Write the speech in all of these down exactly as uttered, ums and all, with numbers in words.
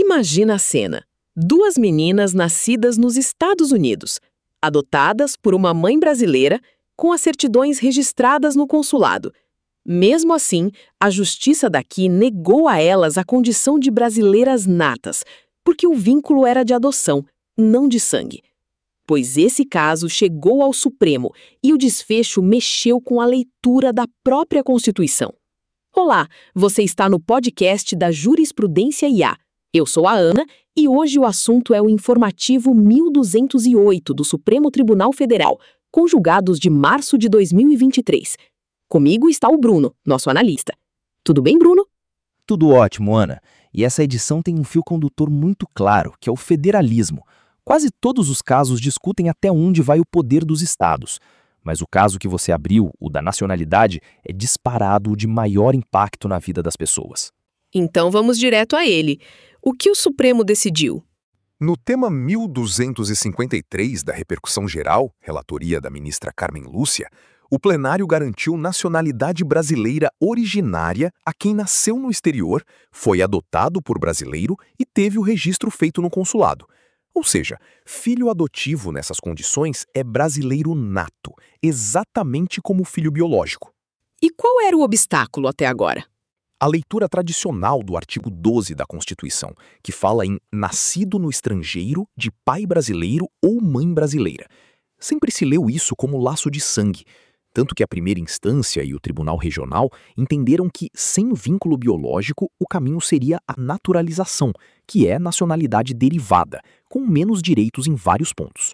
Imagina a cena. Duas meninas nascidas nos Estados Unidos, adotadas por uma mãe brasileira, com as certidões registradas no consulado. Mesmo assim, a justiça daqui negou a elas a condição de brasileiras natas, porque o vínculo era de adoção, não de sangue. Pois esse caso chegou ao Supremo e o desfecho mexeu com a leitura da própria Constituição. Olá, você está no podcast da Jurisprudência I A. Eu sou a Ana e hoje o assunto é o informativo mil duzentos e oito do Supremo Tribunal Federal, com julgados de março de dois mil e vinte e três. Comigo está o Bruno, nosso analista. Tudo bem, Bruno? Tudo ótimo, Ana. E essa edição tem um fio condutor muito claro, que é o federalismo. Quase todos os casos discutem até onde vai o poder dos estados. Mas o caso que você abriu, o da nacionalidade, é disparado o de maior impacto na vida das pessoas. Então vamos direto a ele. O que o Supremo decidiu? No tema mil duzentos e cinquenta e três da repercussão geral, relatoria da ministra Carmen Lúcia, o plenário garantiu nacionalidade brasileira originária a quem nasceu no exterior, foi adotado por brasileiro e teve o registro feito no consulado. Ou seja, filho adotivo nessas condições é brasileiro nato, exatamente como o filho biológico. E qual era o obstáculo até agora? A leitura tradicional do artigo doze da Constituição, que fala em nascido no estrangeiro de pai brasileiro ou mãe brasileira. Sempre se leu isso como laço de sangue, tanto que a primeira instância e o Tribunal Regional entenderam que, sem vínculo biológico, o caminho seria a naturalização, que é nacionalidade derivada, com menos direitos em vários pontos.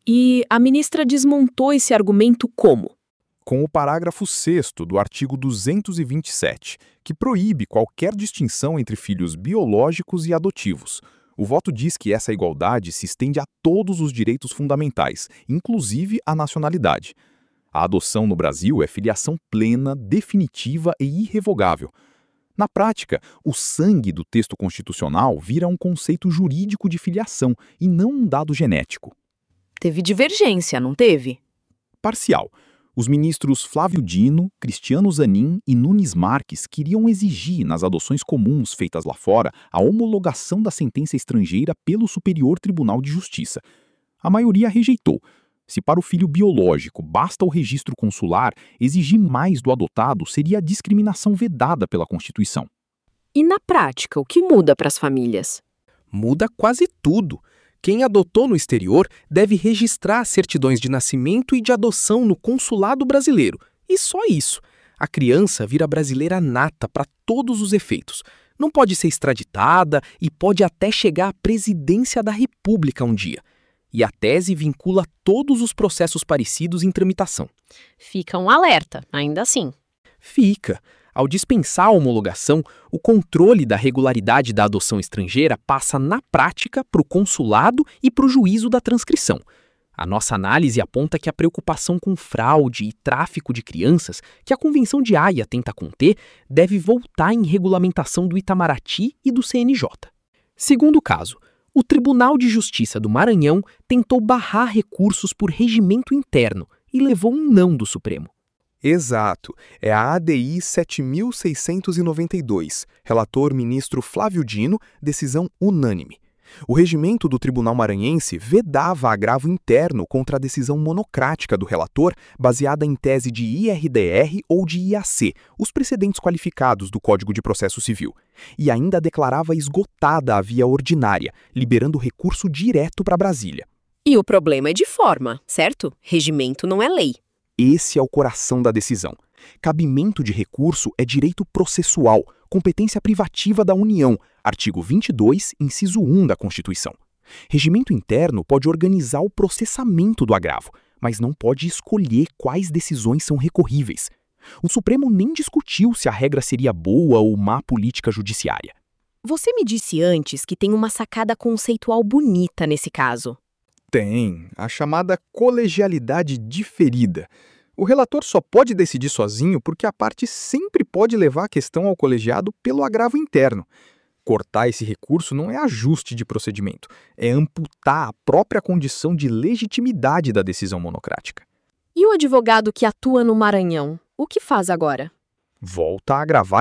E a ministra desmontou esse argumento como? Com o parágrafo sexto do artigo duzentos e vinte e sete, que proíbe qualquer distinção entre filhos biológicos e adotivos. O voto diz que essa igualdade se estende a todos os direitos fundamentais, inclusive a nacionalidade. A adoção no Brasil é filiação plena, definitiva e irrevogável. Na prática, o sangue do texto constitucional vira um conceito jurídico de filiação e não um dado genético. Teve divergência, não teve? Parcial. Os ministros Flávio Dino, Cristiano Zanin e Nunes Marques queriam exigir nas adoções comuns feitas lá fora a homologação da sentença estrangeira pelo Superior Tribunal de Justiça. A maioria rejeitou. Se para o filho biológico basta o registro consular, exigir mais do adotado seria a discriminação vedada pela Constituição. E na prática, o que muda para as famílias? Muda quase tudo. Quem adotou no exterior deve registrar as certidões de nascimento e de adoção no consulado brasileiro. E só isso. A criança vira brasileira nata para todos os efeitos. Não pode ser extraditada e pode até chegar à presidência da República um dia. E a tese vincula todos os processos parecidos em tramitação. Fica um alerta, ainda assim. Fica. Ao dispensar a homologação, o controle da regularidade da adoção estrangeira passa na prática para o consulado e para o juízo da transcrição. A nossa análise aponta que a preocupação com fraude e tráfico de crianças, que a Convenção de Haia tenta conter, deve voltar em regulamentação do Itamaraty e do C N J. Segundo caso, o Tribunal de Justiça do Maranhão tentou barrar recursos por regimento interno e levou um não do Supremo. Exato, é a A D I sete mil seiscentos e noventa e dois, relator ministro Flávio Dino, decisão unânime. O regimento do Tribunal Maranhense vedava agravo interno contra a decisão monocrática do relator, baseada em tese de I R D R ou de I A C, os precedentes qualificados do Código de Processo Civil, e ainda declarava esgotada a via ordinária, liberando recurso direto para Brasília. E o problema é de forma, certo? Regimento não é lei. Esse é o coração da decisão. Cabimento de recurso é direito processual, competência privativa da União, artigo vinte e dois, inciso um da Constituição. Regimento interno pode organizar o processamento do agravo, mas não pode escolher quais decisões são recorríveis. O Supremo nem discutiu se a regra seria boa ou má política judiciária. Você me disse antes que tem uma sacada conceitual bonita nesse caso. Tem, a chamada colegialidade diferida. O relator só pode decidir sozinho porque a parte sempre pode levar a questão ao colegiado pelo agravo interno. Cortar esse recurso não é ajuste de procedimento, é amputar a própria condição de legitimidade da decisão monocrática. E o advogado que atua no Maranhão, o que faz agora? Volta a agravar de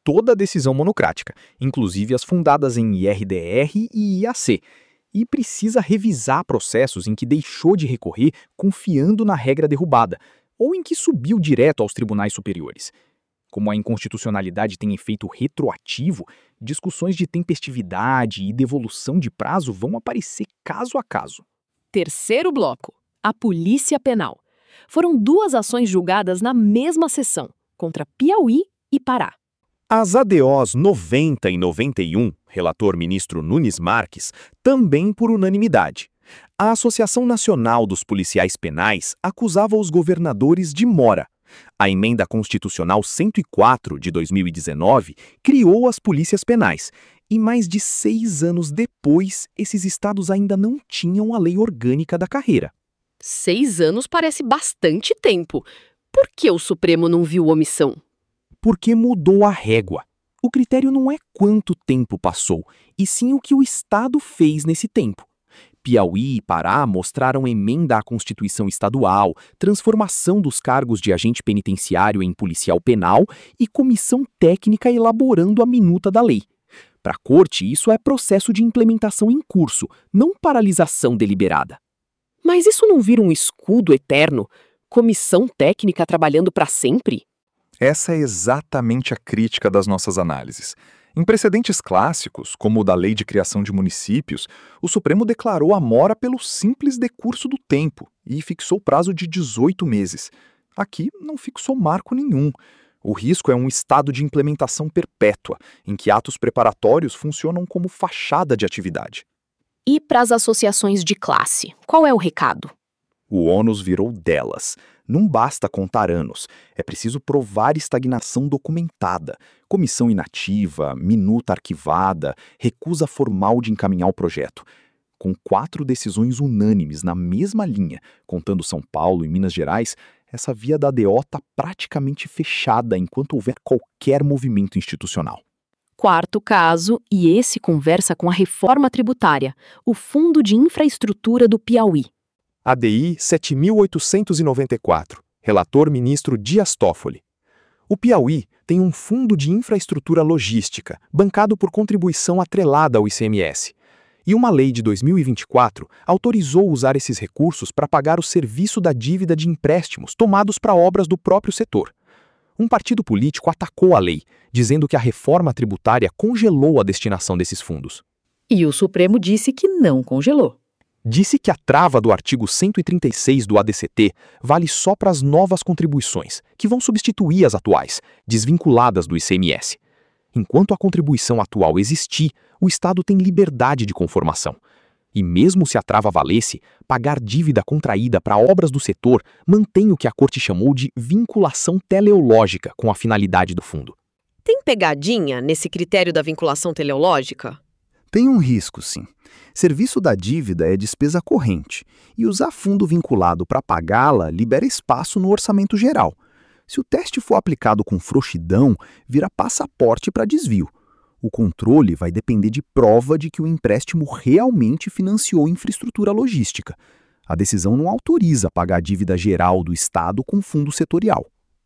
toda a decisão monocrática, inclusive as fundadas em I R D R e I A C, e precisa revisar processos em que deixou de recorrer confiando na regra derrubada, ou em que subiu direto aos tribunais superiores. Como a inconstitucionalidade tem efeito retroativo, discussões de tempestividade e devolução de prazo vão aparecer caso a caso. Terceiro bloco, a Polícia Penal. Foram duas ações julgadas na mesma sessão, contra Piauí e Pará. As A D Os noventa e noventa e um, relator ministro Nunes Marques, também por unanimidade. A Associação Nacional dos Policiais Penais acusava os governadores de mora. A Emenda Constitucional cento e quatro, de dois mil e dezenove, criou as polícias penais. E mais de seis anos depois, esses estados ainda não tinham a lei orgânica da carreira. Seis anos parece bastante tempo. Por que o Supremo não viu omissão? Porque mudou a régua. O critério não é quanto tempo passou, e sim o que o Estado fez nesse tempo. Piauí e Pará mostraram emenda à Constituição Estadual, transformação dos cargos de agente penitenciário em policial penal e comissão técnica elaborando a minuta da lei. Para a Corte, isso é processo de implementação em curso, não paralisação deliberada. Mas isso não vira um escudo eterno? Comissão técnica trabalhando para sempre? Essa é exatamente a crítica das nossas análises. Em precedentes clássicos, como o da Lei de Criação de Municípios, o Supremo declarou a mora pelo simples decurso do tempo e fixou prazo de dezoito meses. Aqui não fixou marco nenhum. O risco é um estado de implementação perpétua, em que atos preparatórios funcionam como fachada de atividade. E para as associações de classe, qual é o recado? O ônus virou delas. Não basta contar anos, é preciso provar estagnação documentada, comissão inativa, minuta arquivada, recusa formal de encaminhar o projeto. Com quatro decisões unânimes na mesma linha, contando São Paulo e Minas Gerais, essa via da A D O está praticamente fechada enquanto houver qualquer movimento institucional. Quarto caso, e esse conversa com a reforma tributária, o Fundo de Infraestrutura do Piauí. A D I sete mil oitocentos e noventa e quatro, relator ministro Dias Toffoli. O Piauí tem um fundo de infraestrutura logística, bancado por contribuição atrelada ao I C M S. E uma lei de dois mil e vinte e quatro autorizou usar esses recursos para pagar o serviço da dívida de empréstimos tomados para obras do próprio setor. Um partido político atacou a lei, dizendo que a reforma tributária congelou a destinação desses fundos. E o Supremo disse que não congelou. Disse que a trava do artigo cento e trinta e seis do A D C T vale só para as novas contribuições, que vão substituir as atuais, desvinculadas do I C M S. Enquanto a contribuição atual existir, o Estado tem liberdade de conformação. E mesmo se a trava valesse, pagar dívida contraída para obras do setor mantém o que a Corte chamou de vinculação teleológica com a finalidade do fundo. Tem pegadinha nesse critério da vinculação teleológica? Tem um risco, sim. Serviço da dívida é despesa corrente, e usar fundo vinculado para pagá-la libera espaço no orçamento geral. Se o teste for aplicado com frouxidão, vira passaporte para desvio. O controle vai depender de prova de que o empréstimo realmente financiou infraestrutura logística. A decisão não autoriza pagar a dívida geral do Estado com fundo setorial.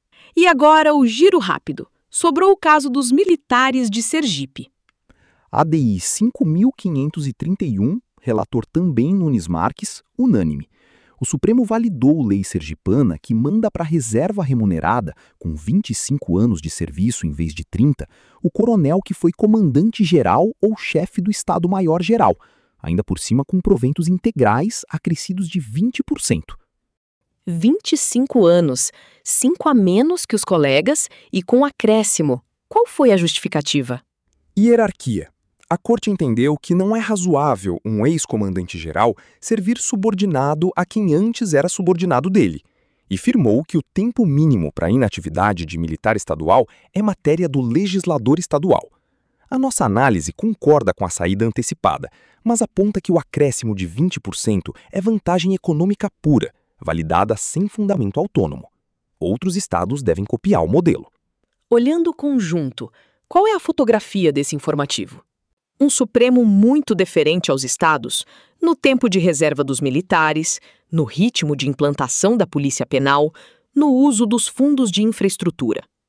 E agora o giro rápido. Sobrou o caso dos militares de Sergipe. A D I cinco mil quinhentos e trinta e um, relator também Nunes Marques, unânime. O Supremo validou lei sergipana que manda para a reserva remunerada, com vinte e cinco anos de serviço em vez de trinta, o coronel que foi comandante-geral ou chefe do Estado-Maior-Geral, ainda por cima com proventos integrais acrescidos de vinte por cento. vinte e cinco anos, cinco a menos que os colegas e com acréscimo. Qual foi a justificativa? Hierarquia. A Corte entendeu que não é razoável um ex-comandante-geral servir subordinado a quem antes era subordinado dele, e firmou que o tempo mínimo para inatividade de militar estadual é matéria do legislador estadual. A nossa análise concorda com a saída antecipada, mas aponta que o acréscimo de vinte por cento é vantagem econômica pura, validada sem fundamento autônomo. Outros estados devem copiar o modelo. Olhando o conjunto, qual é a fotografia desse informativo? Um Supremo muito deferente aos estados, no tempo de reserva dos militares, no ritmo de implantação da polícia penal, no uso dos fundos de infraestrutura.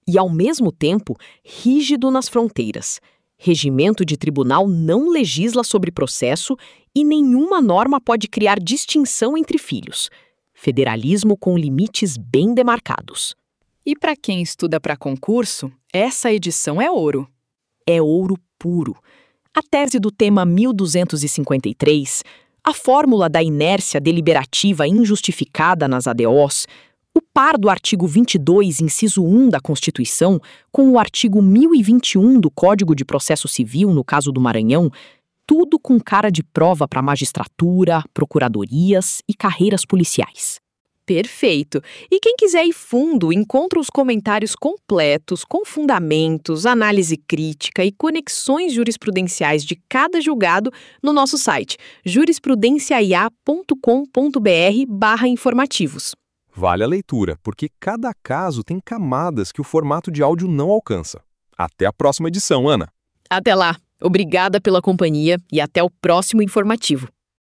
e, ao mesmo tempo, rígido nas fronteiras. Regimento de tribunal não legisla sobre processo e nenhuma norma pode criar distinção entre filhos. Federalismo com limites bem demarcados. E para quem estuda para concurso, essa edição é ouro. É ouro puro. A tese do tema mil duzentos e cinquenta e três, a fórmula da inércia deliberativa injustificada nas A D Os, o par do artigo vinte e dois, inciso um da Constituição, com o artigo mil e vinte e um do Código de Processo Civil, no caso do Maranhão, tudo com cara de prova para magistratura, procuradorias e carreiras policiais. Perfeito! E quem quiser ir fundo, encontra os comentários completos, com fundamentos, análise crítica e conexões jurisprudenciais de cada julgado no nosso site jurisprudenciaia ponto com ponto br barra informativos. Vale a leitura, porque cada caso tem camadas que o formato de áudio não alcança. Até a próxima edição, Ana! Até lá! Obrigada pela companhia e até o próximo informativo.